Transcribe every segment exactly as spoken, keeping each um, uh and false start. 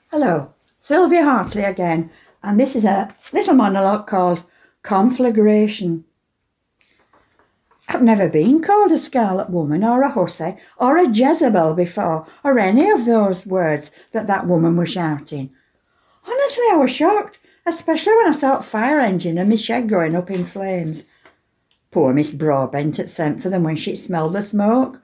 Hello, Sylvia Hartley again, and this is a little monologue called Conflagration. I've never been called a scarlet woman or a hussy or a Jezebel before, or any of those words that that woman was shouting. Honestly, I was shocked, especially when I saw a fire engine and my shed going up in flames. Poor Miss Broadbent had sent for them when she smelled the smoke.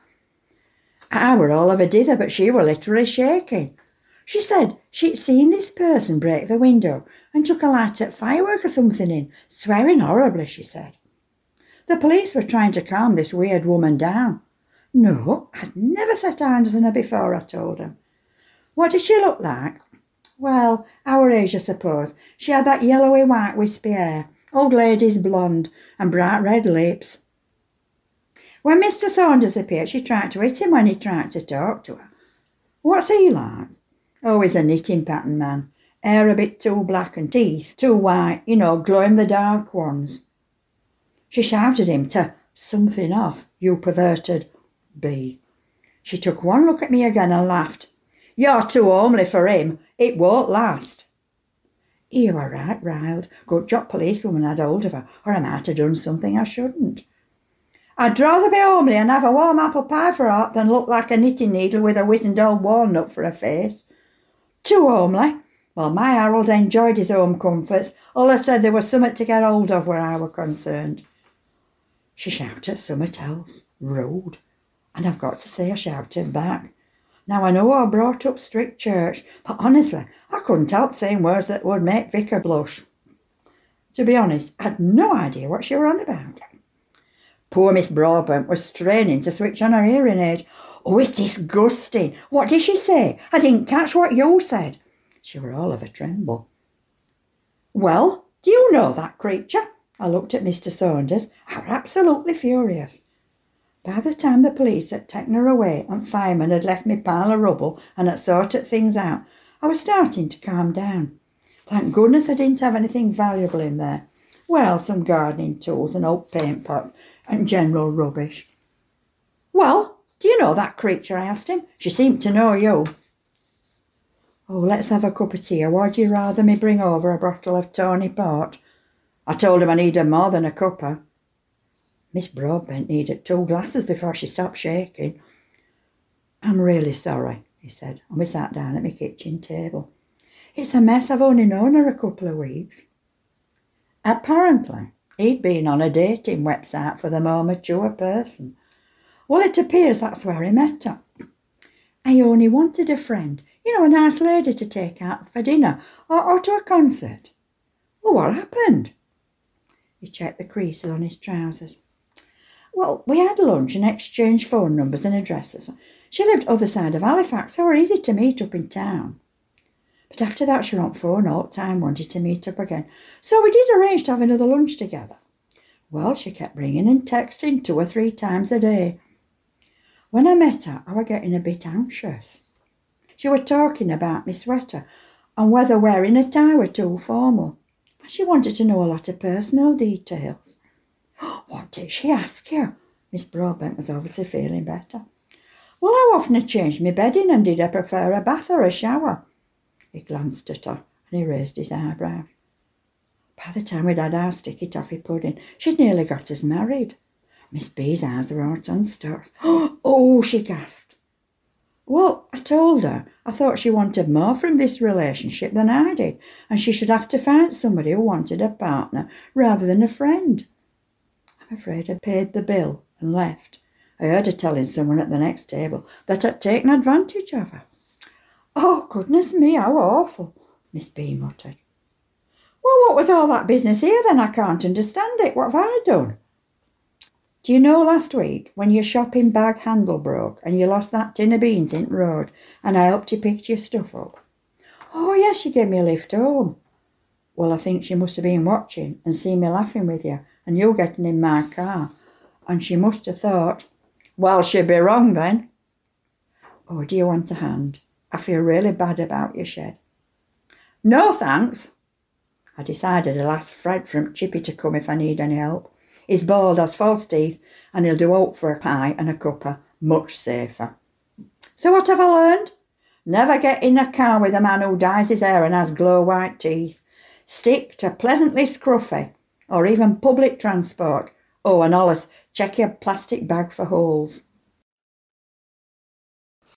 I were all of a dither, but she were literally shaking. She said she'd seen this person break the window and took a light at firework or something in, swearing horribly, she said. The police were trying to calm this weird woman down. No, I'd never set eyes on her before, I told them. What did she look like? Well, our age, I suppose. She had that yellowy white wispy hair, old lady's blonde, and bright red lips. When Mister Saunders appeared, she tried to hit him when he tried to talk to her. What's he like? Oh, he's a knitting pattern man. Hair a bit too black and teeth too white, you know, glow-in-the-dark ones. She shouted him to something off, you perverted bee. She took one look at me again and laughed. You're too homely for him. It won't last. You were right, riled. Good job policewoman had hold of her, or I might have done something I shouldn't. I'd rather be homely and have a warm apple pie for her than look like a knitting needle with a wizened old walnut for a face. Too homely? Well, my Harold enjoyed his home comforts. All I said there was something to get hold of where I were concerned. She shouted somewhat else, rude, and I've got to say I shouted back. Now I know I brought up strict church, but honestly, I couldn't help saying words that would make Vicar blush. To be honest, I'd no idea what she were on about. Poor Miss Broadbent was straining to switch on her hearing aid. Oh, it's disgusting. What did she say? I didn't catch what you said. She were all of a tremble. Well, do you know that creature? I looked at Mister Saunders. I were absolutely furious. By the time the police had taken her away and firemen had left me pile of rubble and had sorted things out, I was starting to calm down. Thank goodness I didn't have anything valuable in there. Well, some gardening tools and old paint pots and general rubbish. Well, do you know that creature? I asked him. She seemed to know you. Oh, let's have a cup of tea, or would you rather me bring over a bottle of Tawny Port? I told him I needed more than a cuppa. Miss Broadbent needed two glasses before she stopped shaking. I'm really sorry, he said, and we sat down at my kitchen table. It's a mess. I've only known her a couple of weeks. Apparently, he'd been on a dating website for the more mature person. Well, it appears that's where he met her. I only wanted a friend, you know, a nice lady to take out for dinner or, or to a concert. Well, what happened? He checked the creases on his trousers. Well, we had lunch and exchanged phone numbers and addresses. She lived other side of Halifax, so it was easy to meet up in town. But after that, she were on phone all the time, wanted to meet up again. So we did arrange to have another lunch together. Well, she kept ringing and texting two or three times a day. When I met her, I were getting a bit anxious. She were talking about my sweater and whether wearing a tie were too formal. She wanted to know a lot of personal details. What did she ask you? Miss Broadbent was obviously feeling better. Well, how often I changed my bedding and did I prefer a bath or a shower? He glanced at her and he raised his eyebrows. By the time we'd had our sticky toffee pudding, she'd nearly got us married. Miss B's eyes were out on stalks. Oh, she gasped. Well, I told her I thought she wanted more from this relationship than I did, and she should have to find somebody who wanted a partner rather than a friend. I'm afraid I paid the bill and left. I heard her telling someone at the next table that I'd taken advantage of her. Oh, goodness me, how awful, Miss B muttered. Well, what was all that business here then? I can't understand it. What have I done? Do you know last week when your shopping bag handle broke and you lost that tin of beans in the road and I helped you pick your stuff up? Oh, yes, you gave me a lift home. Well, I think she must have been watching and seen me laughing with you and you getting in my car, and she must have thought, well, she'd be wrong then. Oh, do you want a hand? I feel really bad about your shed. No, thanks. I decided I'll ask Fred from Chippy to come if I need any help. He's bald, has false teeth, and he'll do out for a pie and a cuppa, much safer. So what have I learned? Never get in a car with a man who dyes his hair and has glow-white teeth. Stick to pleasantly scruffy or even public transport. Oh, and always check your plastic bag for holes.